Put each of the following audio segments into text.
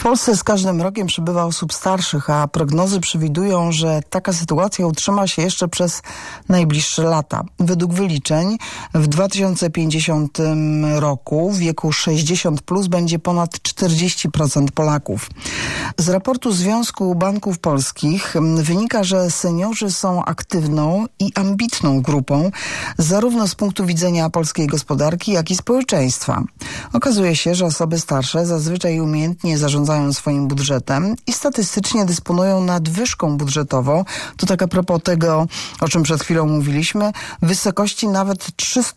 W Polsce z każdym rokiem przybywa osób starszych, a prognozy przewidują, że taka sytuacja utrzyma się jeszcze przez najbliższe lata. Według wyliczeń w 2050 roku w wieku 60+ będzie ponad 40% Polaków. Z raportu Związku Banków Polskich wynika, że seniorzy są aktywną i ambitną grupą, zarówno z punktu widzenia polskiej gospodarki, jak i społeczeństwa. Okazuje się, że osoby starsze zazwyczaj umiejętnie zarządzają swoim budżetem i statystycznie dysponują nadwyżką budżetową, to tak a propos tego, o czym przed chwilą mówiliśmy, w wysokości nawet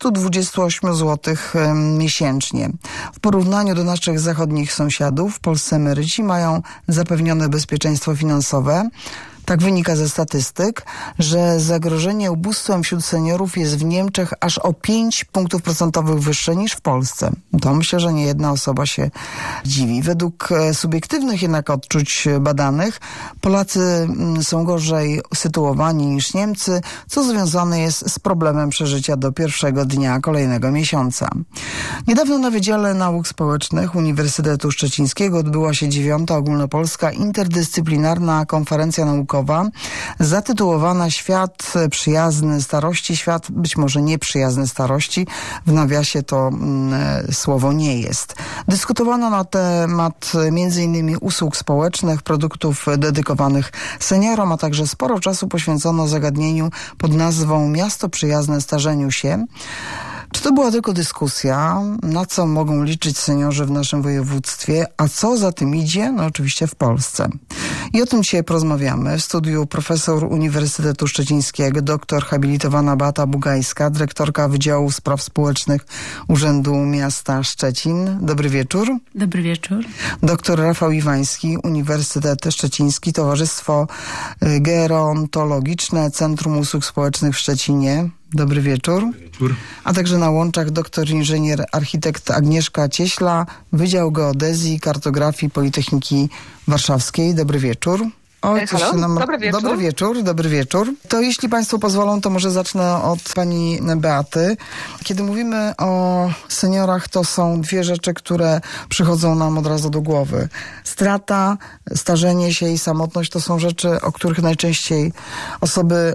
328 zł miesięcznie. W porównaniu do naszych zachodnich sąsiadów, w Polsce emeryci mają zapewnione bezpieczeństwo finansowe. Tak wynika ze statystyk, że zagrożenie ubóstwem wśród seniorów jest w Niemczech aż o 5 punktów procentowych wyższe niż w Polsce. To myślę, że nie jedna osoba się dziwi. Według subiektywnych jednak odczuć badanych Polacy są gorzej sytuowani niż Niemcy, co związane jest z problemem przeżycia do pierwszego dnia kolejnego miesiąca. Niedawno na Wydziale Nauk Społecznych Uniwersytetu Szczecińskiego odbyła się 9. ogólnopolska interdyscyplinarna konferencja naukowa zatytułowana Świat przyjazny starości, świat być może nieprzyjazny starości. W nawiasie to słowo nie jest. Dyskutowano na temat m.in. usług społecznych, produktów dedykowanych seniorom, a także sporo czasu poświęcono zagadnieniu pod nazwą Miasto przyjazne starzeniu się. Czy to była tylko dyskusja, na co mogą liczyć seniorzy w naszym województwie, a co za tym idzie? No oczywiście w Polsce. I o tym dzisiaj porozmawiamy. W studiu profesor Uniwersytetu Szczecińskiego, doktor habilitowana Beata Bugajska, dyrektorka Wydziału Spraw Społecznych Urzędu Miasta Szczecin. Dobry wieczór. Dobry wieczór. Doktor Rafał Iwański, Uniwersytet Szczeciński, Towarzystwo Gerontologiczne, Centrum Usług Społecznych w Szczecinie. Dobry wieczór. Dobry wieczór. A także na łączach doktor inżynier architekt Agnieszka Cieśla, Wydział Geodezji i Kartografii Politechniki Warszawskiej. Dobry wieczór. Dobry wieczór. To jeśli Państwo pozwolą, to może zacznę od pani Beaty. Kiedy mówimy o seniorach, to są dwie rzeczy, które przychodzą nam od razu do głowy. Strata, starzenie się i samotność to są rzeczy, o których najczęściej osoby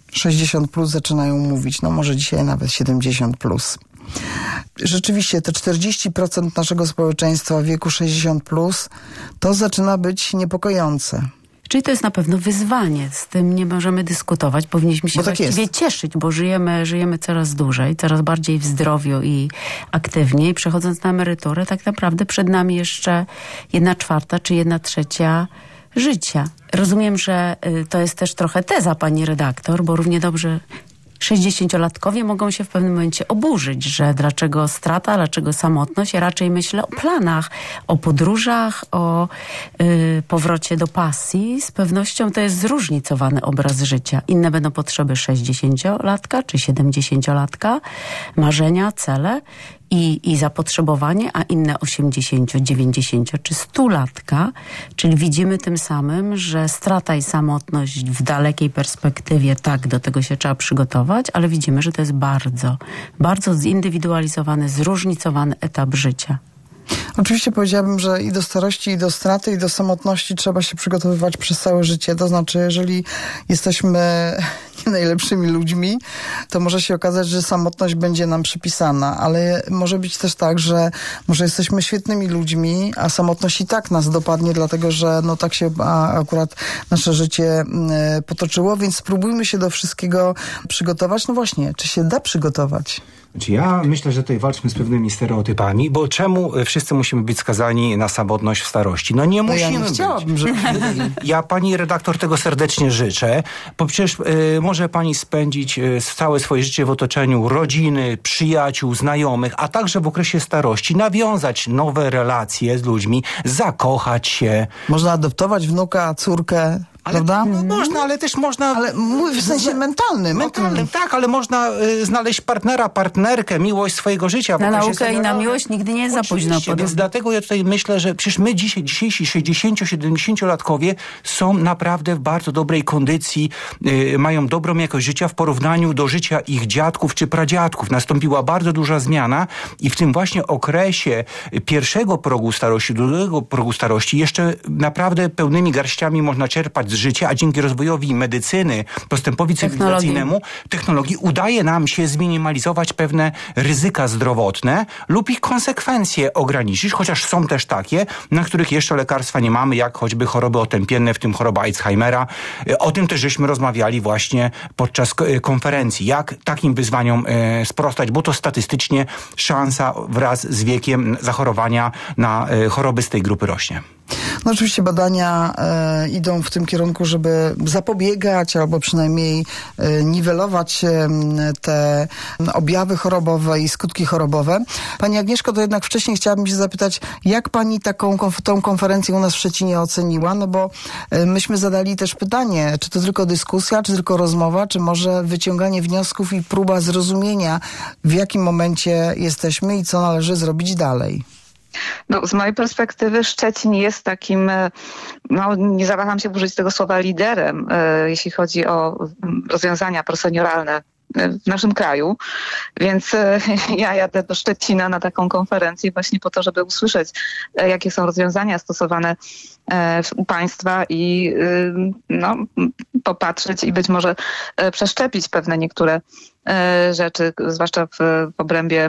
60+ zaczynają mówić, no może dzisiaj nawet 70+. Rzeczywiście te 40% naszego społeczeństwa w wieku 60+ to zaczyna być niepokojące. Czyli to jest na pewno wyzwanie, z tym nie możemy dyskutować, powinniśmy się właściwie cieszyć, bo żyjemy coraz dłużej, coraz bardziej w zdrowiu i aktywniej. Przechodząc na emeryturę, tak naprawdę przed nami jeszcze 1/4 czy 1/3 życia. Rozumiem, że to jest też trochę teza, pani redaktor, bo równie dobrze 60-latkowie mogą się w pewnym momencie oburzyć, że dlaczego strata, dlaczego samotność. Ja raczej myślę o planach, o podróżach, o powrocie do pasji. Z pewnością to jest zróżnicowany obraz życia. Inne będą potrzeby 60-latka czy 70-latka, marzenia, cele i zapotrzebowanie, a inne 80, 90 czy 100-latka. Czyli widzimy tym samym, że strata i samotność w dalekiej perspektywie, tak, do tego się trzeba przygotować, ale widzimy, że to jest bardzo, bardzo zindywidualizowany, zróżnicowany etap życia. Oczywiście powiedziałabym, że i do starości, i do straty, i do samotności trzeba się przygotowywać przez całe życie. To znaczy, jeżeli jesteśmy nie najlepszymi ludźmi, to może się okazać, że samotność będzie nam przypisana, ale może być też tak, że może jesteśmy świetnymi ludźmi, a samotność i tak nas dopadnie, dlatego że no tak się akurat nasze życie potoczyło, więc spróbujmy się do wszystkiego przygotować. No właśnie, czy się da przygotować? Znaczy ja myślę, że tutaj walczmy z pewnymi stereotypami, bo czemu wszyscy musimy być skazani na samotność w starości? No nie musimy być. Chciałabym, żeby... Ja pani redaktor tego serdecznie życzę, bo przecież może pani spędzić całe swoje życie w otoczeniu rodziny, przyjaciół, znajomych, a także w okresie starości nawiązać nowe relacje z ludźmi, zakochać się. Można adoptować wnuka, córkę. prawda? Można, ale też można... Ale mówię w sensie mentalnym. Mentalnym, tak, ale można znaleźć partnera, partnerkę, miłość swojego życia. Na naukę i na miłość nigdy nie jest za późno. Więc dlatego ja tutaj myślę, że przecież my dzisiejsi 60-70-latkowie są naprawdę w bardzo dobrej kondycji, mają dobrą jakość życia w porównaniu do życia ich dziadków czy pradziadków. Nastąpiła bardzo duża zmiana i w tym właśnie okresie pierwszego progu starości, drugiego progu starości jeszcze naprawdę pełnymi garściami można czerpać z życia, a dzięki rozwojowi medycyny, postępowi cywilizacyjnemu, technologii udaje nam się zminimalizować pewne ryzyka zdrowotne lub ich konsekwencje ograniczyć, chociaż są też takie, na których jeszcze lekarstwa nie mamy, jak choćby choroby otępienne, w tym choroba Alzheimera. O tym też żeśmy rozmawiali właśnie podczas konferencji. Jak takim wyzwaniom sprostać, bo to statystycznie szansa wraz z wiekiem zachorowania na choroby z tej grupy rośnie. No oczywiście badania idą w tym kierunku, żeby zapobiegać albo przynajmniej niwelować te objawy chorobowe i skutki chorobowe. Pani Agnieszko, to jednak wcześniej chciałabym się zapytać, jak pani tą konferencję u nas w Szczecinie oceniła? No bo myśmy zadali też pytanie, czy to tylko dyskusja, czy tylko rozmowa, czy może wyciąganie wniosków i próba zrozumienia, w jakim momencie jesteśmy i co należy zrobić dalej. No, z mojej perspektywy Szczecin jest takim, no nie zawaham się użyć tego słowa, liderem, jeśli chodzi o rozwiązania prosenioralne w naszym kraju, więc ja jadę do Szczecina na taką konferencję właśnie po to, żeby usłyszeć, jakie są rozwiązania stosowane u państwa i no, popatrzeć i być może przeszczepić pewne niektóre rzeczy, zwłaszcza w obrębie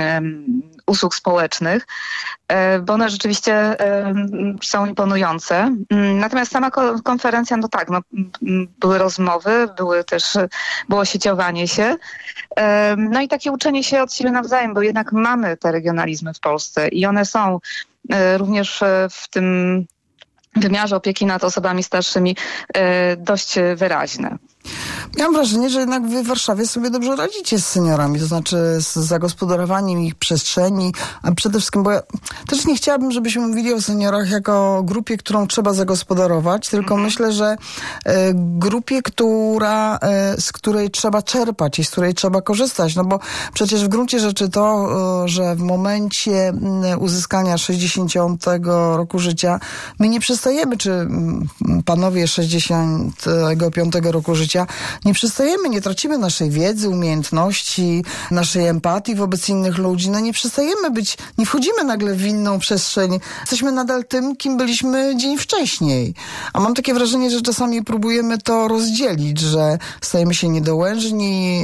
usług społecznych, bo one rzeczywiście są imponujące. Natomiast sama konferencja, no tak, no, były rozmowy, było sieciowanie się, no i takie uczenie się od siebie nawzajem, bo jednak mamy te regionalizmy w Polsce i one są również w tym wymiarze opieki nad osobami starszymi dość wyraźne. Miałam wrażenie, że jednak wy w Warszawie sobie dobrze radzicie z seniorami, to znaczy z zagospodarowaniem ich przestrzeni, a przede wszystkim, bo ja też nie chciałabym, żebyśmy mówili o seniorach jako grupie, którą trzeba zagospodarować, tylko myślę, że grupie, z której trzeba czerpać i z której trzeba korzystać, no bo przecież w gruncie rzeczy to, że w momencie uzyskania 60 roku życia my nie przestajemy, czy panowie 65 roku życia, nie przestajemy, nie tracimy naszej wiedzy, umiejętności, naszej empatii wobec innych ludzi. No nie przestajemy nie wchodzimy nagle w inną przestrzeń. Jesteśmy nadal tym, kim byliśmy dzień wcześniej. A mam takie wrażenie, że czasami próbujemy to rozdzielić, że stajemy się niedołężni,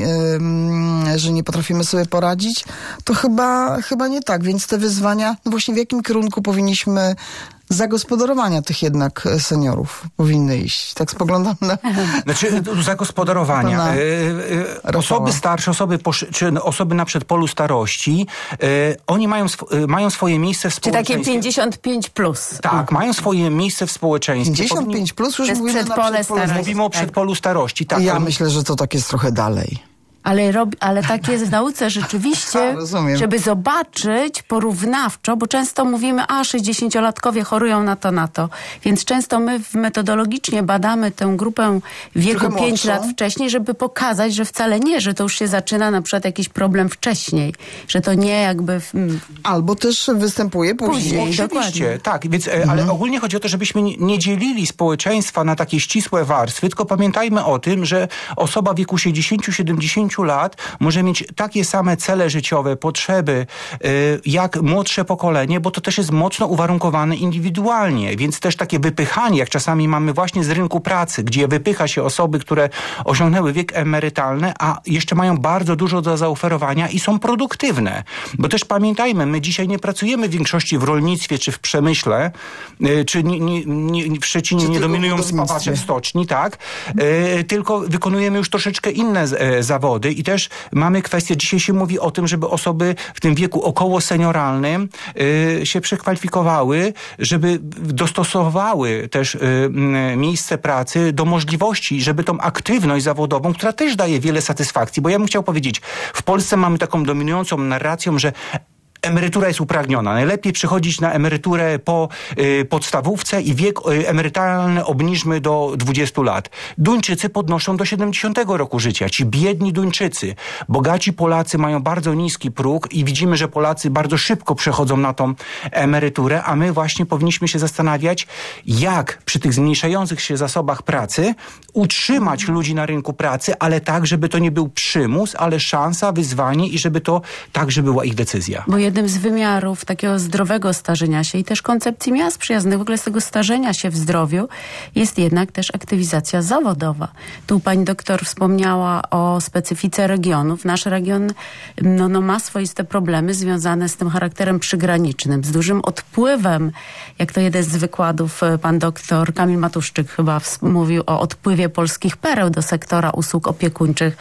że nie potrafimy sobie poradzić. To chyba nie tak. Więc te wyzwania, no właśnie w jakim kierunku powinniśmy zagospodarowania tych jednak seniorów powinny iść. Tak spoglądam na... Znaczy zagospodarowania. Osoby starsze, czy osoby na przedpolu starości, oni mają swoje miejsce w społeczeństwie. Czy takie 55 plus. Tak, mają swoje miejsce w społeczeństwie. 55 plus już mówimy Mówimy o przedpolu starości. Tak. Ja myślę, że to tak jest trochę dalej. Ale tak jest w nauce rzeczywiście, żeby zobaczyć porównawczo, bo często mówimy, 60-latkowie chorują na to. Więc często my metodologicznie badamy tę grupę wieku 5 lat wcześniej, żeby pokazać, że wcale nie, że to już się zaczyna na przykład jakiś problem wcześniej, że to nie jakby... Albo też występuje później. Oczywiście, dokładnie. Tak, więc, ale ogólnie chodzi o to, żebyśmy nie dzielili społeczeństwa na takie ścisłe warstwy, tylko pamiętajmy o tym, że osoba w wieku 60-70 lat może mieć takie same cele życiowe, potrzeby, jak młodsze pokolenie, bo to też jest mocno uwarunkowane indywidualnie, więc też takie wypychanie, jak czasami mamy właśnie z rynku pracy, gdzie wypycha się osoby, które osiągnęły wiek emerytalny, a jeszcze mają bardzo dużo do zaoferowania i są produktywne. Bo też pamiętajmy, my dzisiaj nie pracujemy w większości w rolnictwie czy w przemyśle, czy w Szczecinie nie dominują spawacze w stoczni, tak? Tylko wykonujemy już troszeczkę inne zawody i też mamy kwestię, dzisiaj się mówi o tym, żeby osoby w tym wieku około senioralnym się przekwalifikowały, żeby dostosowały też miejsce pracy do możliwości, żeby tą aktywność zawodową, która też daje wiele satysfakcji, bo ja bym chciał powiedzieć, w Polsce mamy taką dominującą narrację, że emerytura jest uprawniona. Najlepiej przechodzić na emeryturę po podstawówce i wiek emerytalny obniżmy do 20 lat. Duńczycy podnoszą do 70 roku życia. Ci biedni Duńczycy. Bogaci Polacy mają bardzo niski próg i widzimy, że Polacy bardzo szybko przechodzą na tą emeryturę, a my właśnie powinniśmy się zastanawiać, jak przy tych zmniejszających się zasobach pracy utrzymać ludzi na rynku pracy, ale tak, żeby to nie był przymus, ale szansa, wyzwanie i żeby to także była ich decyzja. Bo jednym z wymiarów takiego zdrowego starzenia się i też koncepcji miast przyjaznych, w ogóle z tego starzenia się w zdrowiu jest jednak też aktywizacja zawodowa. Tu pani doktor wspomniała o specyfice regionów. Nasz region ma swoiste problemy związane z tym charakterem przygranicznym, z dużym odpływem, jak to jeden z wykładów pan doktor Kamil Matuszczyk chyba mówił o odpływie polskich pereł do sektora usług opiekuńczych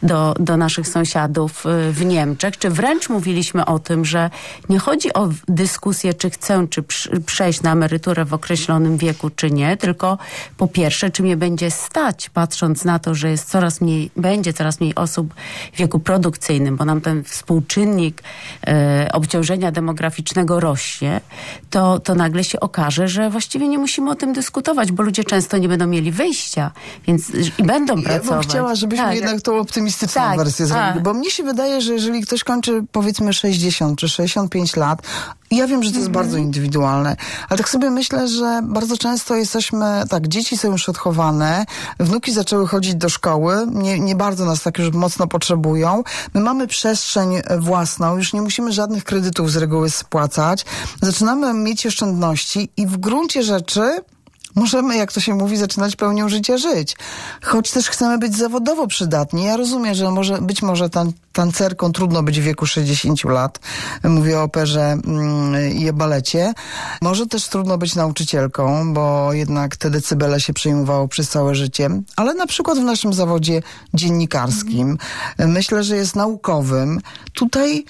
do naszych sąsiadów w Niemczech, czy wręcz mówiliśmy o tym, że nie chodzi o dyskusję, czy chcę, czy przejść na emeryturę w określonym wieku, czy nie, tylko po pierwsze, czy mnie będzie stać, patrząc na to, że jest będzie coraz mniej osób w wieku produkcyjnym, bo nam ten współczynnik obciążenia demograficznego rośnie, to nagle się okaże, że właściwie nie musimy o tym dyskutować, bo ludzie często nie będą mieli wyjścia, więc i będą pracować. Ja bym chciała, żebyśmy jednak tą optymistyczną wersję zrobili, bo mnie się wydaje, że jeżeli ktoś kończy powiedzmy 60 czy 65 lat, ja wiem, że to jest bardzo indywidualne, ale tak sobie myślę, że bardzo często jesteśmy, dzieci są już odchowane, wnuki zaczęły chodzić do szkoły, nie bardzo nas tak już mocno potrzebują, my mamy przestrzeń własną, już nie musimy żadnych kredytów z reguły spłacać, zaczynamy mieć oszczędności i w gruncie rzeczy możemy, jak to się mówi, zaczynać pełnią życia żyć. Choć też chcemy być zawodowo przydatni. Ja rozumiem, że być może tancerką trudno być w wieku 60 lat. Mówię o operze i o balecie. Może też trudno być nauczycielką, bo jednak te decybele się przejmowało przez całe życie. Ale na przykład w naszym zawodzie dziennikarskim, myślę, że jest naukowym. Tutaj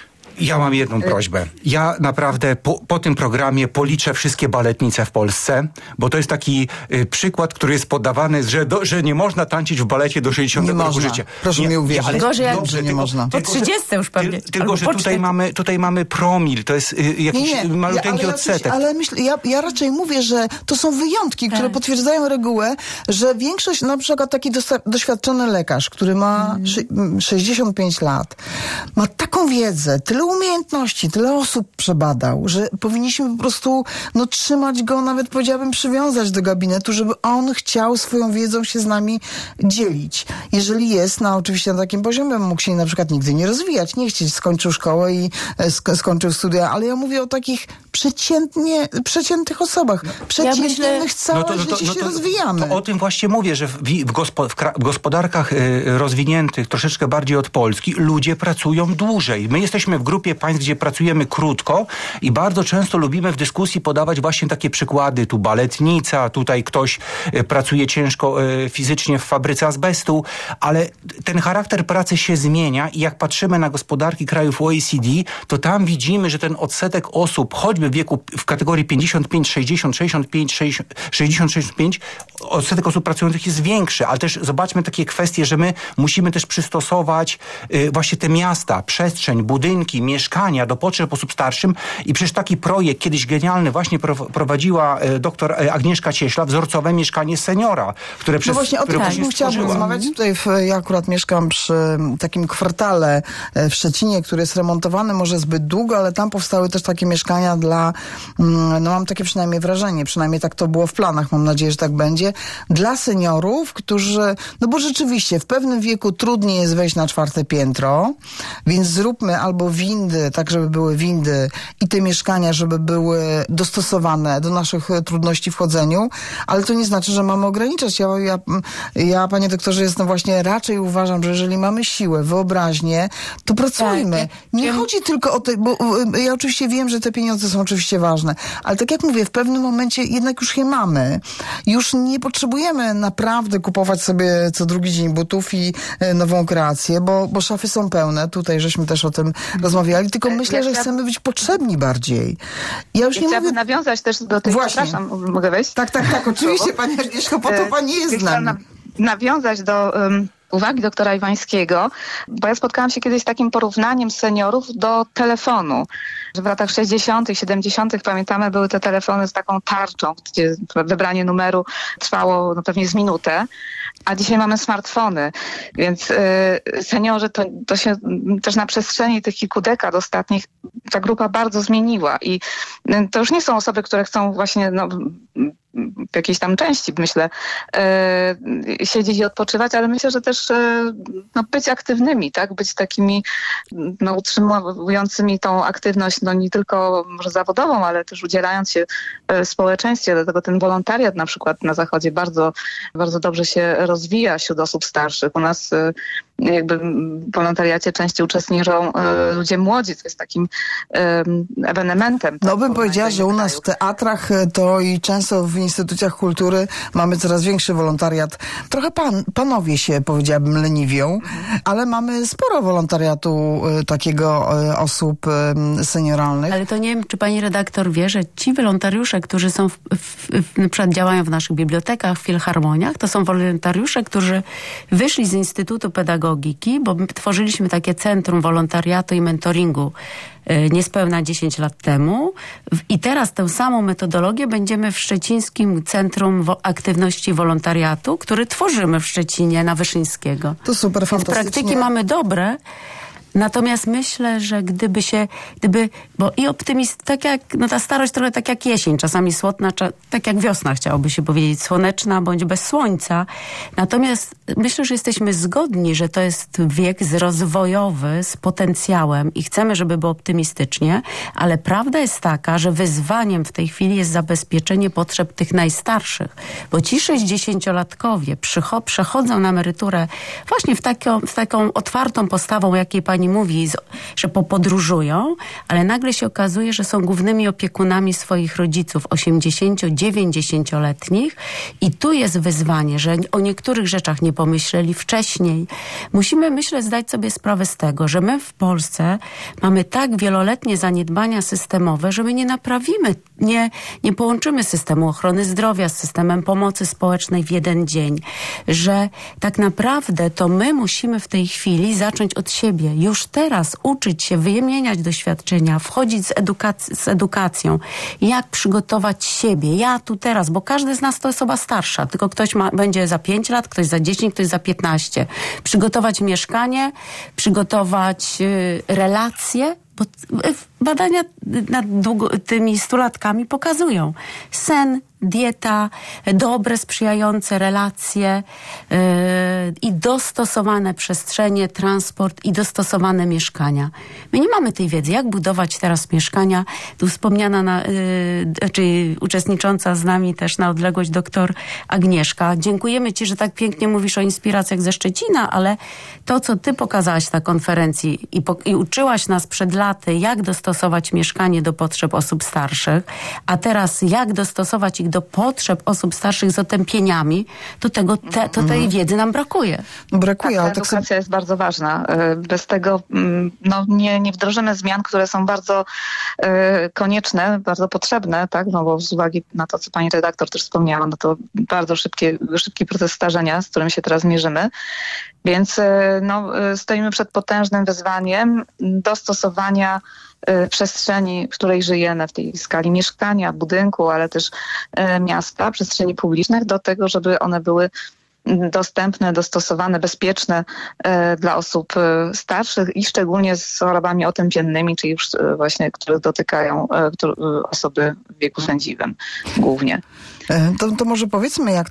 ja mam jedną prośbę. Ja naprawdę po tym programie policzę wszystkie baletnice w Polsce, bo to jest taki przykład, który jest podawany, że nie można tańczyć w balecie do 60 roku życia. Proszę mi uwierzyć. Gorzej jak nie można. Po 30 już pewnie. Tylko, że tutaj mamy promil, to jest jakiś maluteńki odsetek. Ale myślę, ja raczej mówię, że to są wyjątki, które potwierdzają regułę, że większość, na przykład taki doświadczony lekarz, który ma 65 lat, ma taką wiedzę, tyle umiejętności, tyle osób przebadał, że powinniśmy po prostu trzymać go, nawet powiedziałabym przywiązać do gabinetu, żeby on chciał swoją wiedzą się z nami dzielić. Jeżeli jest, oczywiście na takim poziomie, mógł się na przykład nigdy nie rozwijać, nie chcieć, skończył szkołę i skończył studia, ale ja mówię o takich przeciętnych osobach. Przeciętnych całe życie się rozwijamy. To o tym właśnie mówię, że w gospodarkach rozwiniętych, troszeczkę bardziej od Polski, ludzie pracują dłużej. My jesteśmy w grupie państw, gdzie pracujemy krótko i bardzo często lubimy w dyskusji podawać właśnie takie przykłady. Tu baletnica, tutaj ktoś pracuje ciężko fizycznie w fabryce azbestu, ale ten charakter pracy się zmienia i jak patrzymy na gospodarki krajów OECD, to tam widzimy, że ten odsetek osób, choćby w wieku w kategorii 55, 60, 65, odsetek osób pracujących jest większy, ale też zobaczmy takie kwestie, że my musimy też przystosować właśnie te miasta, przestrzeń, budynki, mieszkania do potrzeb osób starszym i przecież taki projekt kiedyś genialny właśnie prowadziła doktor Agnieszka Cieśla, wzorcowe mieszkanie seniora, które przez... No właśnie o tym też bym chciała rozmawiać. Tutaj ja akurat mieszkam przy takim kwartale w Szczecinie, który jest remontowany może zbyt długo, ale tam powstały też takie mieszkania dla, mam takie przynajmniej wrażenie, przynajmniej tak to było w planach, mam nadzieję, że tak będzie, dla seniorów, którzy, bo rzeczywiście w pewnym wieku trudniej jest wejść na 4. piętro, więc zróbmy albo windy, tak żeby były windy i te mieszkania, żeby były dostosowane do naszych trudności w chodzeniu, ale to nie znaczy, że mamy ograniczać. Ja panie doktorze, raczej uważam, że jeżeli mamy siłę, wyobraźnię, to pracujmy. Nie chodzi tylko o bo ja oczywiście wiem, że te pieniądze są oczywiście ważne, ale tak jak mówię, w pewnym momencie jednak już je mamy. Już nie potrzebujemy naprawdę kupować sobie co drugi dzień butów i nową kreację, bo szafy są pełne. Tutaj żeśmy też o tym rozmawiali, tylko myślę, że chcemy być potrzebni bardziej. Ja już nie chciałabym nawiązać też do tej... Przepraszam, mogę wejść? Tak, oczywiście, pani Agnieszko, po to pani jest z nami. Nawiązać do uwagi doktora Iwańskiego, bo ja spotkałam się kiedyś z takim porównaniem seniorów do telefonu. Że w latach 60., 70. pamiętamy, były te telefony z taką tarczą, gdzie wybranie numeru trwało pewnie z minutę, a dzisiaj mamy smartfony, więc seniorzy to się też na przestrzeni tych kilku dekad ostatnich ta grupa bardzo zmieniła i to już nie są osoby, które chcą właśnie w jakiejś tam części, myślę, siedzieć i odpoczywać, ale myślę, że też być aktywnymi, tak? Być takimi utrzymującymi tą aktywność nie tylko może zawodową, ale też udzielając się w społeczeństwie. Dlatego ten wolontariat na przykład na Zachodzie bardzo, bardzo dobrze się rozwija wśród osób starszych. U nas jakby w wolontariacie częściej uczestniczą ludzie młodzi, co jest takim ewenementem. No bym powiedziała, że u nas w teatrach to i często w instytucjach kultury mamy coraz większy wolontariat. Trochę panowie się, powiedziałabym, leniwią, ale mamy sporo wolontariatu takiego osób senioralnych. Ale to nie wiem, czy pani redaktor wie, że ci wolontariusze, którzy są na przykład działają w naszych bibliotekach, filharmoniach, to są wolontariusze, którzy wyszli z Instytutu Pedagogiki, bo my tworzyliśmy takie centrum wolontariatu i mentoringu niespełna 10 lat temu i teraz tę samą metodologię będziemy w Szczecińskim Centrum Aktywności Wolontariatu, który tworzymy w Szczecinie na Wyszyńskiego. To super, fantastycznie. Praktyki mamy dobre. Natomiast myślę, że bo i tak jak, ta starość trochę tak jak jesień, czasami słodna, tak jak wiosna chciałoby się powiedzieć, słoneczna bądź bez słońca. Natomiast myślę, że jesteśmy zgodni, że to jest wiek rozwojowy z potencjałem i chcemy, żeby było optymistycznie, ale prawda jest taka, że wyzwaniem w tej chwili jest zabezpieczenie potrzeb tych najstarszych, bo ci 60-latkowie przechodzą na emeryturę właśnie w taką otwartą postawą, jakiej pani mówi, że podróżują, ale nagle się okazuje, że są głównymi opiekunami swoich rodziców 80-90-letnich i tu jest wyzwanie, że o niektórych rzeczach nie pomyśleli wcześniej. Musimy, myślę, zdać sobie sprawę z tego, że my w Polsce mamy tak wieloletnie zaniedbania systemowe, że my nie naprawimy, nie połączymy systemu ochrony zdrowia z systemem pomocy społecznej w jeden dzień, że tak naprawdę to my musimy w tej chwili zacząć od siebie. Już teraz uczyć się, wymieniać doświadczenia, wchodzić z edukacją, jak przygotować siebie. Ja tu teraz, bo każdy z nas to osoba starsza, tylko ktoś będzie za 5 lat, ktoś za 10, ktoś za 15. Przygotować mieszkanie, przygotować relacje, bo badania nad tymi 100-latkami pokazują sen, dieta, dobre, sprzyjające relacje i dostosowane przestrzenie, transport i dostosowane mieszkania. My nie mamy tej wiedzy, jak budować teraz mieszkania. Tu wspomniana, czy uczestnicząca z nami też na odległość doktor Agnieszka. Dziękujemy ci, że tak pięknie mówisz o inspiracjach ze Szczecina, ale to, co ty pokazałaś na konferencji i uczyłaś nas przed laty, jak dostosować mieszkanie do potrzeb osób starszych, a teraz jak dostosować ich do potrzeb osób starszych z otępieniami, to tej wiedzy nam brakuje. Brakuje, ale edukacja jest bardzo ważna. Bez tego nie wdrożymy zmian, które są bardzo konieczne, bardzo potrzebne, tak? No bo z uwagi na to, co pani redaktor też wspomniała, no to bardzo szybki proces starzenia, z którym się teraz mierzymy. Więc stoimy przed potężnym wyzwaniem dostosowania przestrzeni, w której żyjemy, w tej skali mieszkania, budynku, ale też miasta, przestrzeni publicznych do tego, żeby one były dostępne, dostosowane, bezpieczne dla osób starszych i szczególnie z chorobami otępiennymi, czyli już właśnie, które dotykają osoby w wieku sędziwym głównie. To może powiedzmy, jak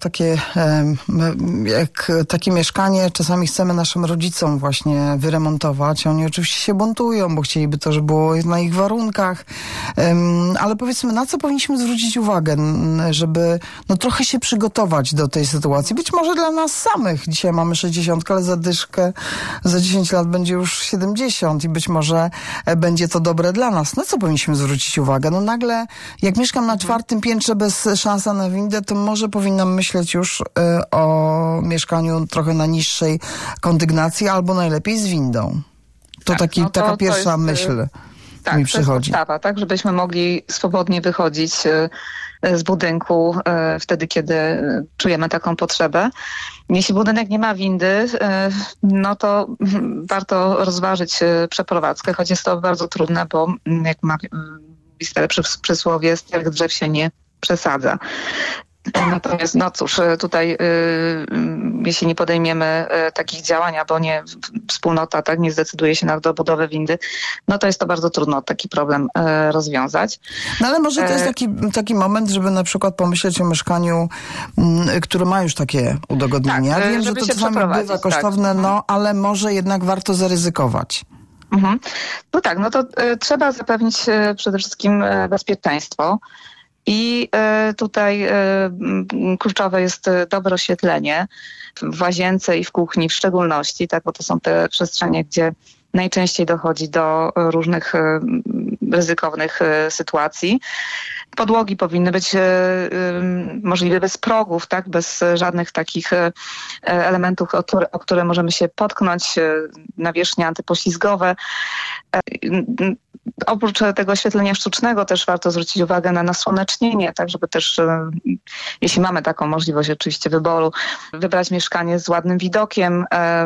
takie mieszkanie czasami chcemy naszym rodzicom właśnie wyremontować. Oni oczywiście się buntują, bo chcieliby to, żeby było na ich warunkach. Ale powiedzmy, na co powinniśmy zwrócić uwagę, żeby trochę się przygotować do tej sytuacji. Być może dla nas samych. Dzisiaj mamy 60, ale zadyszkę za 10 lat będzie już 70 i być może będzie to dobre dla nas. Na co powinniśmy zwrócić uwagę? Nagle, jak mieszkam na 4. piętrze bez szansa na windę, to może powinnam myśleć już o mieszkaniu trochę na niższej kondygnacji albo najlepiej z windą. To taka pierwsza myśl mi przychodzi. To jest podstawa, tak, żebyśmy mogli swobodnie wychodzić z budynku wtedy, kiedy czujemy taką potrzebę. Jeśli budynek nie ma windy, no to warto rozważyć przeprowadzkę, choć jest to bardzo trudne, bo jak ma stare przysłowie, starych drzew się nie przesadza. Natomiast, no cóż, tutaj jeśli nie podejmiemy takich działań, bo nie wspólnota tak nie zdecyduje się na dobudowę windy, no to jest to bardzo trudno taki problem rozwiązać. No ale może to jest taki moment, żeby na przykład pomyśleć o mieszkaniu, które ma już takie udogodnienia. Tak, wiem, że to czasami bywa kosztowne, tak. No ale może jednak warto zaryzykować. Mhm. No tak, no to trzeba zapewnić przede wszystkim bezpieczeństwo. I tutaj kluczowe jest dobre oświetlenie w łazience i w kuchni w szczególności, tak, bo to są te przestrzenie, gdzie najczęściej dochodzi do różnych ryzykownych sytuacji. Podłogi powinny być możliwe bez progów, tak, bez żadnych takich elementów, o które możemy się potknąć, nawierzchnie antypoślizgowe. Oprócz tego oświetlenia sztucznego też warto zwrócić uwagę na nasłonecznienie, tak żeby też, jeśli mamy taką możliwość oczywiście wyboru, wybrać mieszkanie z ładnym widokiem,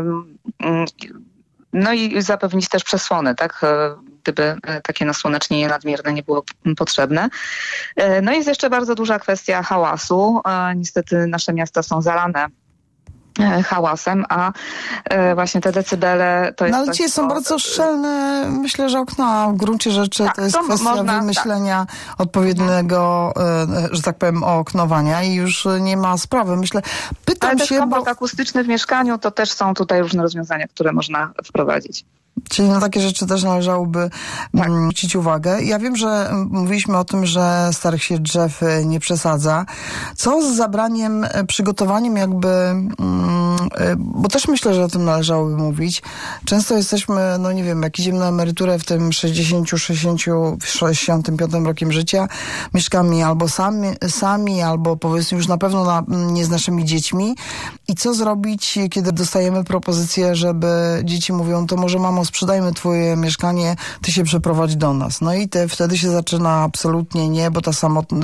no i zapewnić też przesłony, tak, gdyby takie nasłonecznienie nadmierne nie było potrzebne. No i jest jeszcze bardzo duża kwestia hałasu. Niestety nasze miasta są zalane hałasem, a właśnie te decybele to jest... No ale dzisiaj są bardzo szczelne, myślę, że okna w gruncie rzeczy tak, to jest kwestia wymyślenia odpowiedniego, że tak powiem, oknowania i już nie ma sprawy. Pytam ale się, komfort akustyczny w mieszkaniu to też są tutaj różne rozwiązania, które można wprowadzić. Czyli na takie rzeczy też należałoby zwrócić uwagę. Ja wiem, że mówiliśmy o tym, że starych się drzew nie przesadza. Co z zabraniem, przygotowaniem bo też myślę, że o tym należałoby mówić. Często jesteśmy, no nie wiem, jak idziemy na emeryturę w tym 65 rokiem życia, mieszkamy albo sami, albo powiedzmy już na pewno nie z naszymi dziećmi. I co zrobić, kiedy dostajemy propozycję, żeby dzieci mówią, to może mamo, sprzedajmy twoje mieszkanie, ty się przeprowadź do nas. No i wtedy się zaczyna absolutnie nie, bo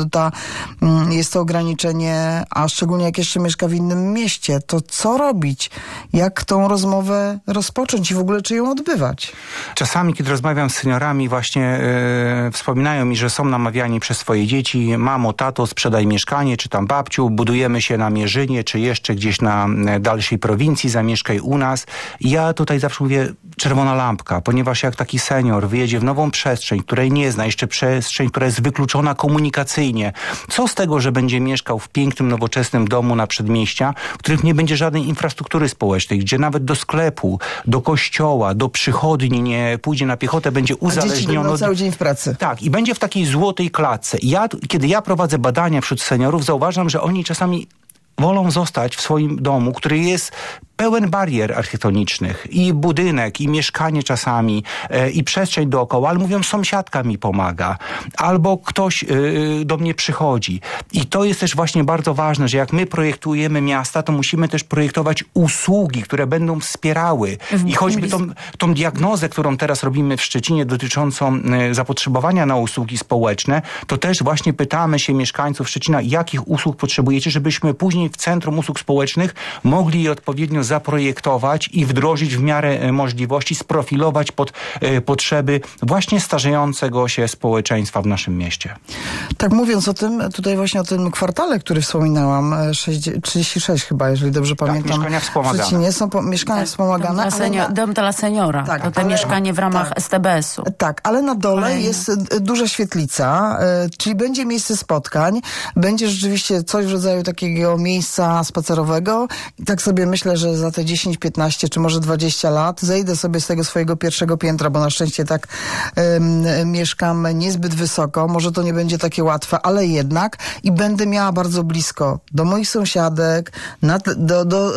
jest to ograniczenie, a szczególnie jak jeszcze mieszka w innym mieście, to co robić? Jak tą rozmowę rozpocząć i w ogóle czy ją odbywać? Czasami, kiedy rozmawiam z seniorami, właśnie wspominają mi, że są namawiani przez swoje dzieci, mamo, tato, sprzedaj mieszkanie, czy tam babciu, budujemy się na Mierzynie, czy jeszcze gdzieś na dalszej prowincji, zamieszkaj u nas. I ja tutaj zawsze mówię, czerwona lampka, ponieważ jak taki senior wyjedzie w nową przestrzeń, której nie zna, jeszcze przestrzeń, która jest wykluczona komunikacyjnie, co z tego, że będzie mieszkał w pięknym, nowoczesnym domu na przedmieścia, w którym nie będzie żadnej infrastruktury społecznej, gdzie nawet do sklepu, do kościoła, do przychodni nie pójdzie na piechotę, będzie uzależniony. A cały dzień w pracy. Tak, i będzie w takiej złotej klatce. Kiedy ja prowadzę badania wśród seniorów, zauważam, że oni czasami wolą zostać w swoim domu, który jest pełen barier architektonicznych i budynek, i mieszkanie czasami, i przestrzeń dookoła, ale mówią, sąsiadka mi pomaga, albo ktoś do mnie przychodzi. I to jest też właśnie bardzo ważne, że jak my projektujemy miasta, to musimy też projektować usługi, które będą wspierały. I choćby tą diagnozę, którą teraz robimy w Szczecinie dotyczącą zapotrzebowania na usługi społeczne, to też właśnie pytamy się mieszkańców Szczecina, jakich usług potrzebujecie, żebyśmy później w Centrum Usług Społecznych mogli je odpowiednio zaprojektować i wdrożyć w miarę możliwości, sprofilować pod potrzeby właśnie starzejącego się społeczeństwa w naszym mieście. Tak, mówiąc o tym, tutaj właśnie o tym kwartale, który wspominałam, 36 chyba, jeżeli dobrze pamiętam. Tak, mieszkania wspomagane. W Szczecinie są mieszkania wspomagane. Dom dla seniora. Tak, to te mieszkanie w ramach STBS-u. Tak, ale na dole jest duża świetlica, czyli będzie miejsce spotkań, będzie rzeczywiście coś w rodzaju takiego miejsca spacerowego i tak sobie myślę, że za te 10, 15 czy może 20 lat zejdę sobie z tego swojego pierwszego piętra, bo na szczęście tak mieszkam niezbyt wysoko, może to nie będzie takie łatwe, ale jednak i będę miała bardzo blisko do moich sąsiadek, do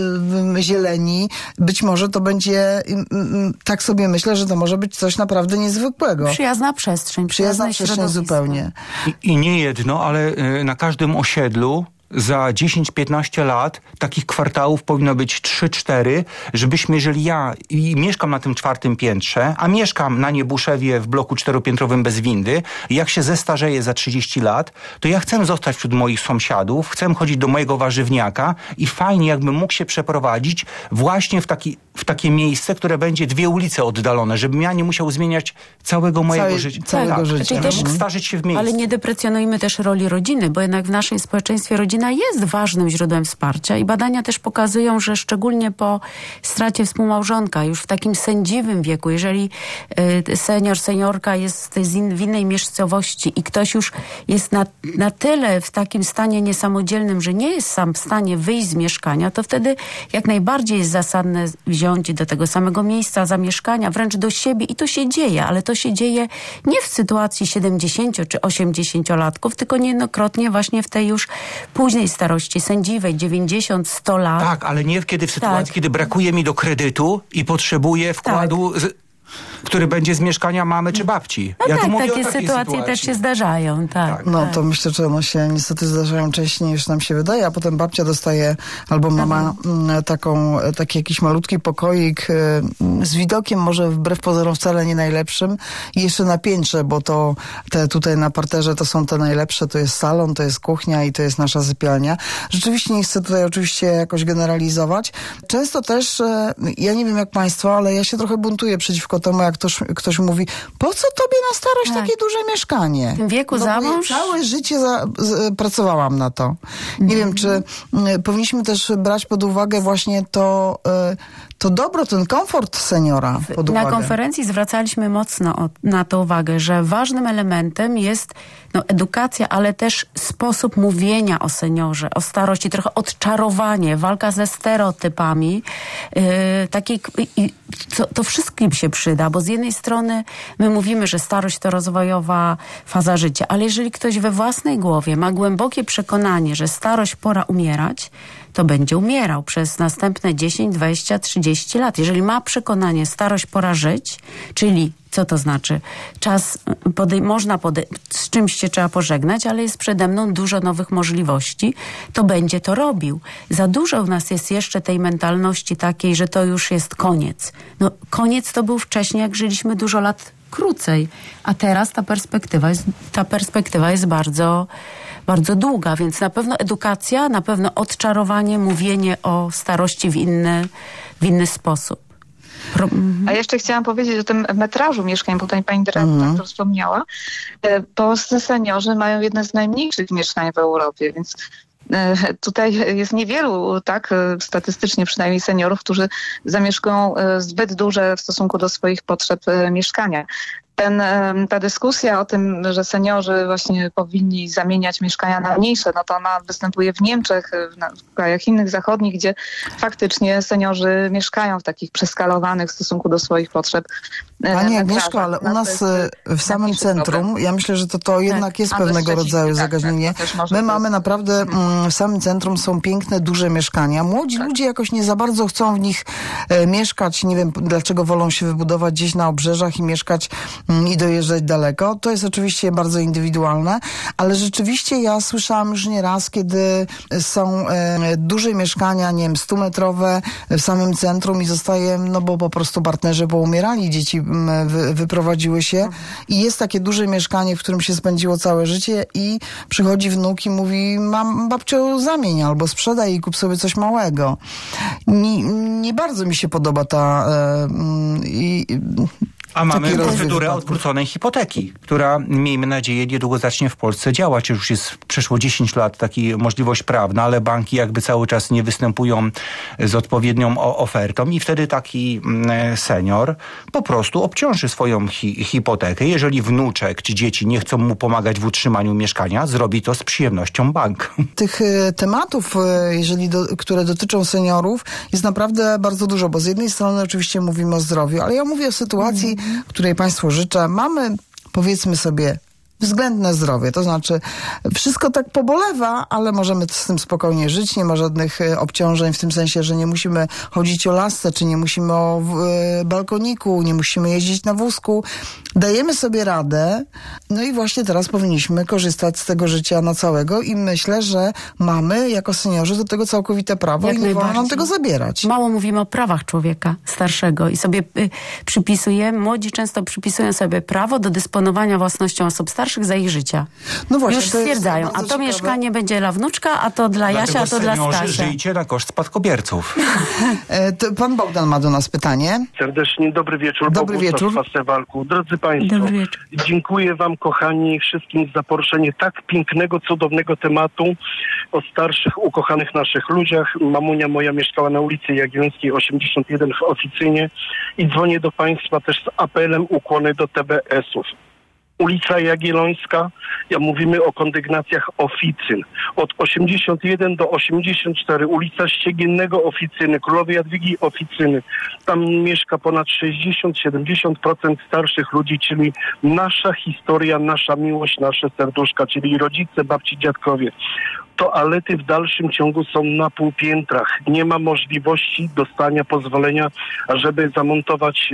zieleni. Być może to będzie, tak sobie myślę, że to może być coś naprawdę niezwykłego. Przyjazna przestrzeń zupełnie. I nie jedno, ale na każdym osiedlu za 10-15 lat takich kwartałów powinno być 3-4, żebyśmy, jeżeli ja mieszkam na tym 4. piętrze, a mieszkam na Niebuszewie w bloku 4-piętrowym bez windy, jak się zestarzeję za 30 lat, to ja chcę zostać wśród moich sąsiadów, chcę chodzić do mojego warzywniaka i fajnie jakbym mógł się przeprowadzić właśnie w takie miejsce, które będzie 2 ulice oddalone, żebym ja nie musiał zmieniać całego mojego życia. Całego życia. Żebym mógł starzyć się w miejscu. Ale nie deprecjonujmy też roli rodziny, bo jednak w naszej społeczeństwie rodzina jest ważnym źródłem wsparcia i badania też pokazują, że szczególnie po stracie współmałżonka, już w takim sędziwym wieku, jeżeli seniorka jest w innej miejscowości i ktoś już jest na tyle w takim stanie niesamodzielnym, że nie jest sam w stanie wyjść z mieszkania, to wtedy jak najbardziej jest zasadne wziąć do tego samego miejsca zamieszkania, wręcz do siebie i to się dzieje, ale to się dzieje nie w sytuacji 70 czy 80-latków, tylko niejednokrotnie właśnie w tej już późnej starości, sędziwej, 90-100 lat. Tak, ale nie kiedy w sytuacji, kiedy brakuje mi do kredytu i potrzebuję wkładu, który będzie z mieszkania mamy czy babci. No ja tak, takie sytuacje też się zdarzają. Tak. No to myślę, że one się niestety zdarzają częściej niż nam się wydaje, a potem babcia dostaje albo mama taki jakiś malutki pokoik z widokiem może wbrew pozorom wcale nie najlepszym i jeszcze na piętrze, bo to te tutaj na parterze to są te najlepsze, to jest salon, to jest kuchnia i to jest nasza sypialnia. Rzeczywiście nie chcę tutaj oczywiście jakoś generalizować. Często też, ja nie wiem jak państwo, ale ja się trochę buntuję przeciwko temu, jak ktoś mówi, po co tobie na starość takie duże mieszkanie? W tym wieku za mąż? Całe życie pracowałam na to. Nie wiem, czy powinniśmy też brać pod uwagę właśnie to dobro, ten komfort seniora pod uwagę. Na konferencji zwracaliśmy mocno na to uwagę, że ważnym elementem jest edukacja, ale też sposób mówienia o seniorze, o starości, trochę odczarowanie, walka ze stereotypami. To wszystkim się przyda, bo z jednej strony my mówimy, że starość to rozwojowa faza życia, ale jeżeli ktoś we własnej głowie ma głębokie przekonanie, że starość pora umierać, to będzie umierał przez następne 10, 20, 30 lat. Jeżeli ma przekonanie, starość pora żyć, czyli co to znaczy? Czas z czymś się trzeba pożegnać, ale jest przede mną dużo nowych możliwości, to będzie to robił. Za dużo u nas jest jeszcze tej mentalności takiej, że to już jest koniec. Koniec to był wcześniej, jak żyliśmy dużo lat krócej, a teraz ta perspektywa jest bardzo, bardzo długa, więc na pewno edukacja, na pewno odczarowanie, mówienie o starości w inny sposób. A jeszcze chciałam powiedzieć o tym metrażu mieszkań, bo tutaj pani dyrektor wspomniała. Polscy seniorzy mają jedne z najmniejszych mieszkań w Europie, więc tutaj jest niewielu, statystycznie przynajmniej seniorów, którzy zamieszkują zbyt duże w stosunku do swoich potrzeb mieszkania. Ta dyskusja o tym, że seniorzy właśnie powinni zamieniać mieszkania na mniejsze, to ona występuje w Niemczech, w krajach innych zachodnich, gdzie faktycznie seniorzy mieszkają w takich przeskalowanych w stosunku do swoich potrzeb. Pani Agnieszko, ale u nas w samym centrum, ja myślę, że to jednak jest pewnego rodzaju zagadnienie. My mamy naprawdę, w samym centrum są piękne, duże mieszkania. Młodzi ludzie jakoś nie za bardzo chcą w nich mieszkać. Nie wiem, dlaczego wolą się wybudować gdzieś na obrzeżach i mieszkać i dojeżdżać daleko. To jest oczywiście bardzo indywidualne, ale rzeczywiście ja słyszałam już nieraz, kiedy są duże mieszkania, nie wiem, 100-metrowe w samym centrum i zostaje, bo po prostu partnerzy poumierali, dzieci wyprowadziły się i jest takie duże mieszkanie, w którym się spędziło całe życie i przychodzi wnuk i mówi, babciu, zamień albo sprzedaj i kup sobie coś małego. Nie bardzo mi się podoba a mamy procedurę odwróconej hipoteki, która, miejmy nadzieję, niedługo zacznie w Polsce działać. Już przeszło 10 lat taka możliwość prawna, ale banki jakby cały czas nie występują z odpowiednią ofertą i wtedy taki senior po prostu obciąży swoją hipotekę. Jeżeli wnuczek czy dzieci nie chcą mu pomagać w utrzymaniu mieszkania, zrobi to z przyjemnością bank. Tych tematów, które dotyczą seniorów, jest naprawdę bardzo dużo, bo z jednej strony oczywiście mówimy o zdrowiu, ale ja mówię o sytuacji, której państwu życzę. Mamy, powiedzmy sobie, względne zdrowie. To znaczy wszystko tak pobolewa, ale możemy z tym spokojnie żyć, nie ma żadnych obciążeń w tym sensie, że nie musimy chodzić o lasce, czy nie musimy o balkoniku, nie musimy jeździć na wózku. Dajemy sobie radę, no i właśnie teraz powinniśmy korzystać z tego życia na całego i myślę, że mamy jako seniorzy do tego całkowite prawo i nie wolno nam tego zabierać. Mało mówimy o prawach człowieka starszego i sobie młodzi często przypisują sobie prawo do dysponowania własnością osób starszych za ich życia. No właśnie, już stwierdzają, a to mieszkanie będzie dla wnuczka, a to dla Jasia, a to dla Stasia. Żyjcie na koszt spadkobierców. Pan Bogdan ma do nas pytanie. Serdecznie dobry wieczór. Dobry wieczór. Drodzy Państwo, Dobry wieczór. dziękuję Wam, kochani, wszystkim za poruszenie tak pięknego, cudownego tematu o starszych, ukochanych naszych ludziach. Mamunia moja mieszkała na ulicy Jagiellońskiej 81 w Oficynie i dzwonię do Państwa też z apelem ukłony do TBS-ów. Ulica Jagiellońska, mówimy o kondygnacjach Oficyn. Od 81 do 84, ulica Ściegiennego Oficyny, Królowej Jadwigi Oficyny. Tam mieszka ponad 60-70% starszych ludzi, czyli nasza historia, nasza miłość, nasze serduszka, czyli rodzice, babci, dziadkowie. Toalety w dalszym ciągu są na półpiętrach. Nie ma możliwości dostania pozwolenia, ażeby zamontować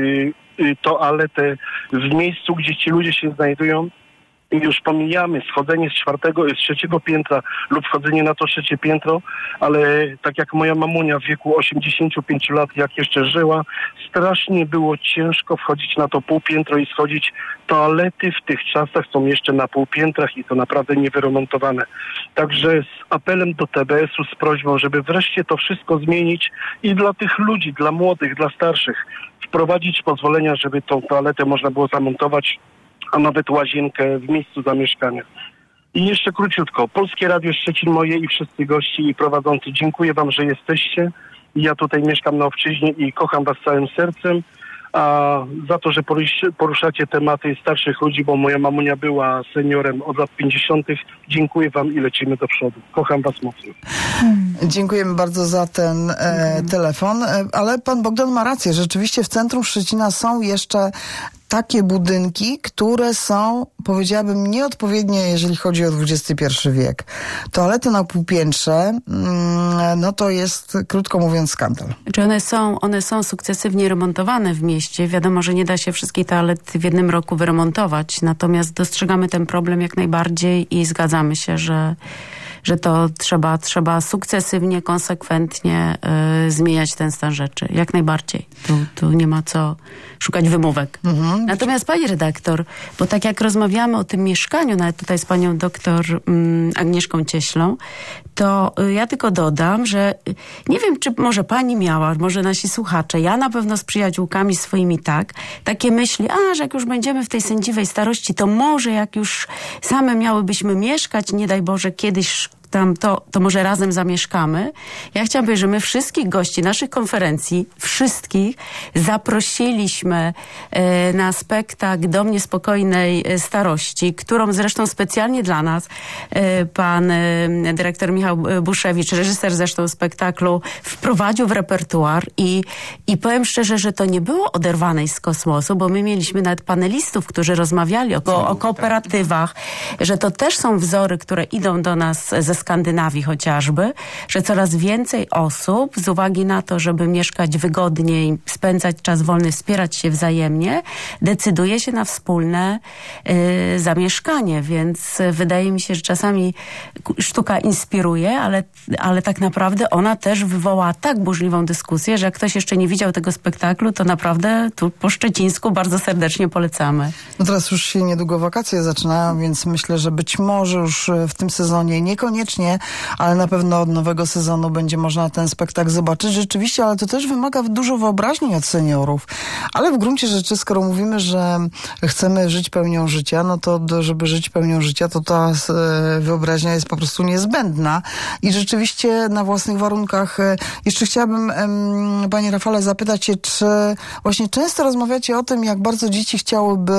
toaletę w miejscu, gdzie ci ludzie się znajdują. I już pomijamy schodzenie z trzeciego piętra lub wchodzenie na to trzecie piętro, ale tak jak moja mamunia w wieku 85 lat, jak jeszcze żyła, strasznie było ciężko wchodzić na to półpiętro i schodzić. Toalety w tych czasach są jeszcze na półpiętrach i to naprawdę niewyremontowane. Także z apelem do TBS-u, z prośbą, żeby wreszcie to wszystko zmienić i dla tych ludzi, dla młodych, dla starszych, wprowadzić pozwolenia, żeby tą toaletę można było zamontować, a nawet łazienkę w miejscu zamieszkania. I jeszcze króciutko. Polskie Radio Szczecin moje i wszyscy gości i prowadzący. Dziękuję Wam, że jesteście. Ja tutaj mieszkam na Owczyźnie i kocham Was całym sercem. A za to, że poruszacie tematy starszych ludzi, bo moja mamunia była seniorem od lat 50. Dziękuję Wam i lecimy do przodu. Kocham Was mocno. Dziękujemy bardzo za ten telefon, ale pan Bogdan ma rację. Rzeczywiście w centrum Szczecina są jeszcze takie budynki, które są, powiedziałabym, nieodpowiednie, jeżeli chodzi o XXI wiek. Toalety na półpiętrze, no to jest, krótko mówiąc, skandal. Znaczy one są sukcesywnie remontowane w mieście. Wiadomo, że nie da się wszystkich toalet w jednym roku wyremontować, natomiast dostrzegamy ten problem jak najbardziej i zgadzamy się, że to trzeba sukcesywnie, konsekwentnie zmieniać ten stan rzeczy. Jak najbardziej. Tu nie ma co szukać wymówek. Natomiast pani redaktor, bo tak jak rozmawiamy o tym mieszkaniu, nawet tutaj z panią doktor Agnieszką Cieślą, to ja tylko dodam, że nie wiem, czy może pani miała, może nasi słuchacze, ja na pewno z przyjaciółkami swoimi takie myśli, że jak już będziemy w tej sędziwej starości, to może jak już same miałybyśmy mieszkać, nie daj Boże, kiedyś tam to może razem zamieszkamy. Ja chciałam powiedzieć, że my wszystkich gości naszych konferencji, wszystkich zaprosiliśmy na spektakl Dom Niespokojnej Starości, którą zresztą specjalnie dla nas pan dyrektor Michał Buszewicz, reżyser zresztą spektaklu, wprowadził w repertuar i powiem szczerze, że to nie było oderwane z kosmosu, bo my mieliśmy nawet panelistów, którzy rozmawiali o kooperatywach, że to też są wzory, które idą do nas ze Skandynawii chociażby, że coraz więcej osób z uwagi na to, żeby mieszkać wygodniej, spędzać czas wolny, wspierać się wzajemnie, decyduje się na wspólne zamieszkanie, więc wydaje mi się, że czasami sztuka inspiruje, ale tak naprawdę ona też wywoła tak burzliwą dyskusję, że jak ktoś jeszcze nie widział tego spektaklu, to naprawdę tu po szczecińsku bardzo serdecznie polecamy. No teraz już się niedługo wakacje zaczynają, więc myślę, że być może już w tym sezonie niekoniecznie, ale na pewno od nowego sezonu będzie można ten spektakl zobaczyć. Rzeczywiście, ale to też wymaga dużo wyobraźni od seniorów. Ale w gruncie rzeczy, skoro mówimy, że chcemy żyć pełnią życia, no to żeby żyć pełnią życia, to ta wyobraźnia jest po prostu niezbędna. I rzeczywiście na własnych warunkach. Jeszcze chciałabym, panie Rafale, zapytać się, czy właśnie często rozmawiacie o tym, jak bardzo dzieci chciałyby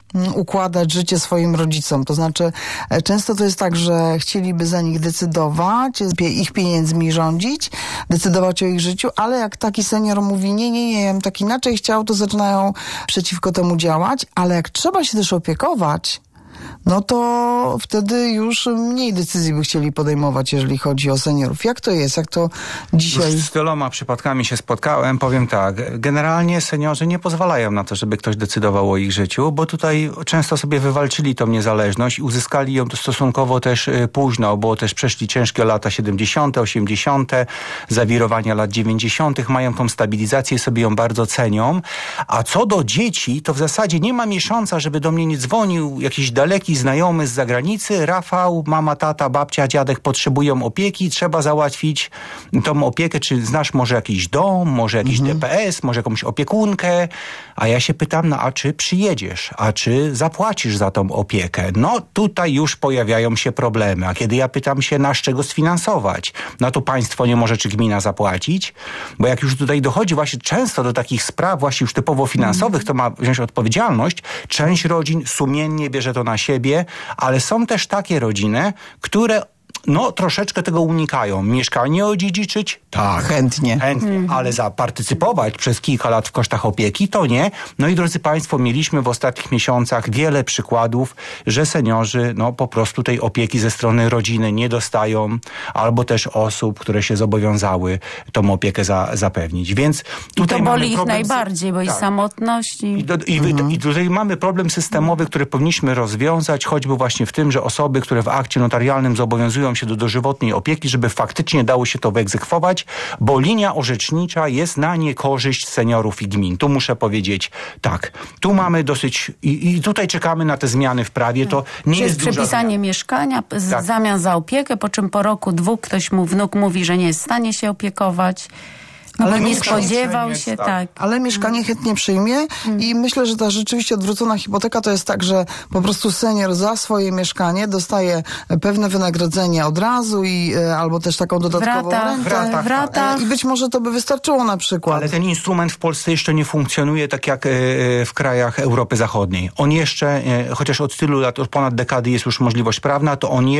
układać życie swoim rodzicom. To znaczy, często to jest tak, że chcieliby za nich decydować, ich pieniędzmi rządzić, decydować o ich życiu, ale jak taki senior mówi, nie, ja bym tak inaczej chciał, to zaczynają przeciwko temu działać, ale jak trzeba się też opiekować, no to wtedy już mniej decyzji by chcieli podejmować, jeżeli chodzi o seniorów. Jak to jest? Jak to dzisiaj... Już z wieloma przypadkami się spotkałem. Powiem tak, generalnie seniorzy nie pozwalają na to, żeby ktoś decydował o ich życiu, bo tutaj często sobie wywalczyli tą niezależność i uzyskali ją stosunkowo też późno, bo też przeszli ciężkie lata 70., 80., zawirowania lat 90., mają tą stabilizację i sobie ją bardzo cenią. A co do dzieci, to w zasadzie nie ma miesiąca, żeby do mnie nie dzwonił jakiś daleki znajomy z zagranicy. Rafał, mama, tata, babcia, dziadek potrzebują opieki, trzeba załatwić tą opiekę. Czy znasz może jakiś dom, może jakiś DPS, może jakąś opiekunkę? A ja się pytam, a czy przyjedziesz? A czy zapłacisz za tą opiekę? No tutaj już pojawiają się problemy. A kiedy ja pytam się, z czego sfinansować? No to państwo nie może, czy gmina zapłacić? Bo jak już tutaj dochodzi właśnie często do takich spraw właśnie już typowo finansowych, to ma wziąć odpowiedzialność. Część rodzin sumiennie bierze to na siebie, ale są też takie rodziny, które troszeczkę tego unikają. Mieszkanie odziedziczyć? Tak. Chętnie. Ale zapartycypować przez kilka lat w kosztach opieki? To nie. No i drodzy państwo, mieliśmy w ostatnich miesiącach wiele przykładów, że seniorzy po prostu tej opieki ze strony rodziny nie dostają, albo też osób, które się zobowiązały tą opiekę zapewnić. Więc tutaj to boli ich najbardziej, bo i samotność. I tutaj mamy problem systemowy, który powinniśmy rozwiązać, choćby właśnie w tym, że osoby, które w akcie notarialnym zobowiązują się do dożywotniej opieki, żeby faktycznie dało się to wyegzekwować, bo linia orzecznicza jest na niekorzyść seniorów i gmin. Tu muszę powiedzieć tak. Tu mamy dosyć... I tutaj czekamy na te zmiany w prawie. To nie jest przepisanie mieszkania w zamian za opiekę, po czym po roku, dwóch wnuk mówi, że nie jest w stanie się opiekować. Ale nie spodziewał się, tak. Ale mieszkanie chętnie przyjmie i myślę, że ta rzeczywiście odwrócona hipoteka to jest tak, że po prostu senior za swoje mieszkanie dostaje pewne wynagrodzenie od razu i albo też taką dodatkową rentę. W ratach. I być może to by wystarczyło na przykład. Ale ten instrument w Polsce jeszcze nie funkcjonuje tak jak w krajach Europy Zachodniej. On jeszcze, chociaż od tylu lat, od ponad dekady jest już możliwość prawna, to on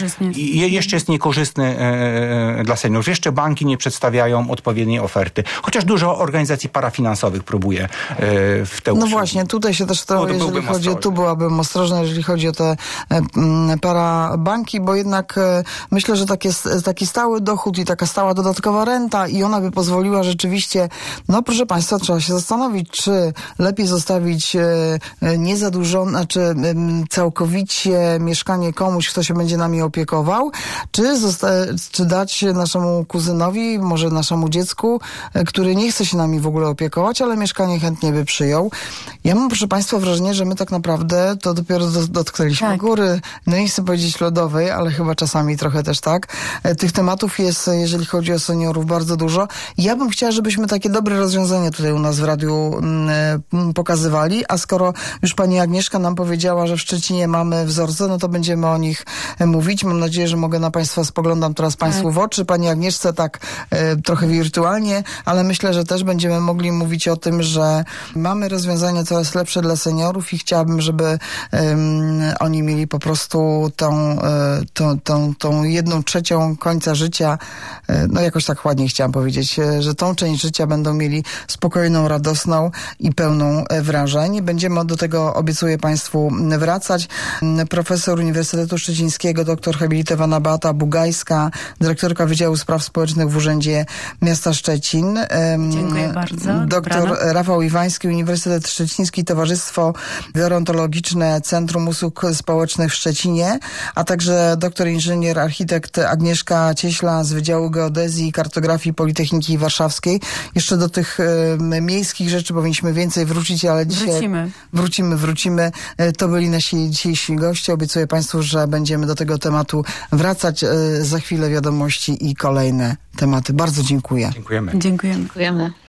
jeszcze jest niekorzystny dla seniorów. Jeszcze banki nie przedstawiają odpowiedniej oferty. Chociaż dużo organizacji parafinansowych próbuje w te No właśnie, tutaj się też trochę, jeżeli chodzi, tu byłabym ostrożna, jeżeli chodzi o te parabanki, bo jednak myślę, że taki stały dochód i taka stała dodatkowa renta i ona by pozwoliła rzeczywiście, proszę państwa, trzeba się zastanowić, czy lepiej zostawić niezadłużone, czy całkowicie mieszkanie komuś, kto się będzie nami opiekował, czy dać naszemu kuzynowi, może naszemu dziecku, który nie chce się nami w ogóle opiekować, ale mieszkanie chętnie by przyjął. Ja mam, proszę państwa, wrażenie, że my tak naprawdę to dopiero dotknęliśmy góry, nie chcę powiedzieć lodowej, ale chyba czasami trochę też tak. Tych tematów jest, jeżeli chodzi o seniorów, bardzo dużo. Ja bym chciała, żebyśmy takie dobre rozwiązania tutaj u nas w radiu pokazywali, a skoro już pani Agnieszka nam powiedziała, że w Szczecinie mamy wzorce, to będziemy o nich mówić. Mam nadzieję, że mogę na państwa, spoglądam teraz państwu w oczy. Pani Agnieszce tak trochę wirtualnie, ale myślę, że też będziemy mogli mówić o tym, że mamy rozwiązania coraz lepsze dla seniorów i chciałabym, żeby oni mieli po prostu tą 1/3 końca życia, jakoś tak ładnie chciałam powiedzieć, że tą część życia będą mieli spokojną, radosną i pełną wrażeń. Będziemy do tego, obiecuję państwu, wracać. Profesor Uniwersytetu Szczecińskiego, doktor habilitowana Beata Bugajska, dyrektorka Wydziału Spraw Społecznych w Urzędzie Miasta Szczecin. Dziękuję bardzo. Doktor Rafał Iwański, Uniwersytet Szczeciński, Towarzystwo Gerontologiczne, Centrum Usług Społecznych w Szczecinie, a także doktor inżynier architekt Agnieszka Cieśla z Wydziału Geodezji i Kartografii Politechniki Warszawskiej. Jeszcze do tych miejskich rzeczy powinniśmy więcej wrócić, ale dzisiaj wrócimy. To byli nasi dzisiejsi goście. Obiecuję państwu, że będziemy do tego tematu wracać. Za chwilę wiadomości i kolejne tematy. Bardzo dziękuję. Dziękujemy. Dziękujemy. Dziękujemy.